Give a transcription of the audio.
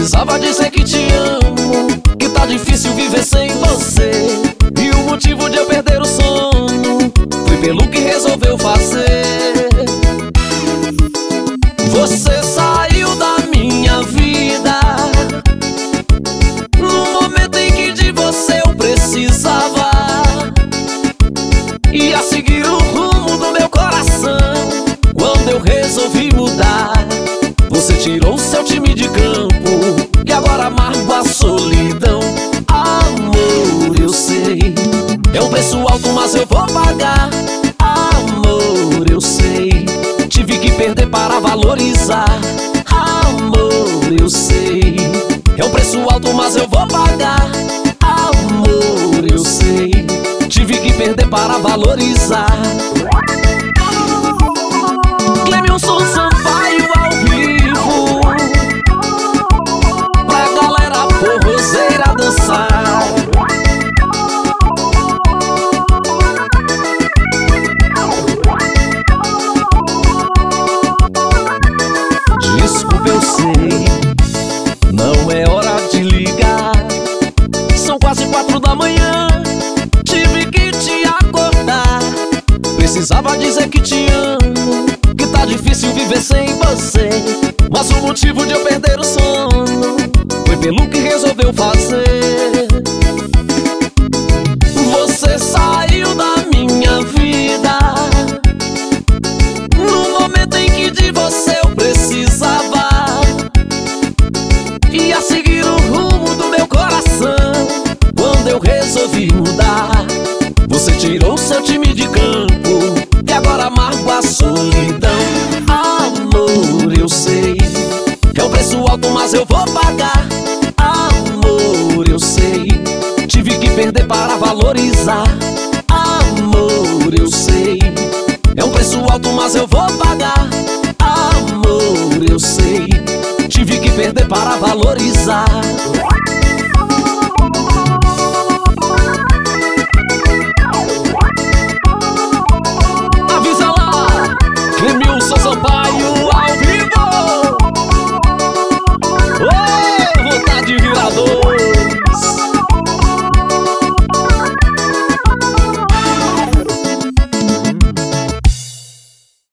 Precisava dizer que te amo, que tá difícil viver sem você. E o motivo de eu perder o sono foi pelo que resolveu fazer. Você saiu da minha vida no momento em que de você eu precisava. E a seguir o rumo do meu coração, quando eu resolvi mudar, você tirou seu time de campo e agora amargo a solidão. Amor, eu sei, é um preço alto, mas eu vou pagar. Amor, eu sei, tive que perder para valorizar. Amor, eu sei, é um preço alto, mas eu vou pagar. Amor, eu sei, tive que perder para valorizar. Clemilson Sampaio ao vivo, pra galera forrozeira dançar. Desculpa, eu sei, não é hora de ligar. São quase 4 da manhã, tive que te acordar. Precisava dizer que te amo, que tá difícil viver sem você. Mas o motivo de eu perder o sono foi pelo que resolveu fazer. Você saiu da minha vida no momento em que de você eu precisava. E a seguir o rumo do meu coração, quando eu resolvi mudar, você tirou seu time de campo e agora amargo a solidão. Amor, eu sei, é um preço alto, mas eu vou pagar. Amor, eu sei, tive que perder para valorizar. Amor, eu sei, é um preço alto, mas eu vou pagar. Amor, eu sei, tive que perder para valorizar.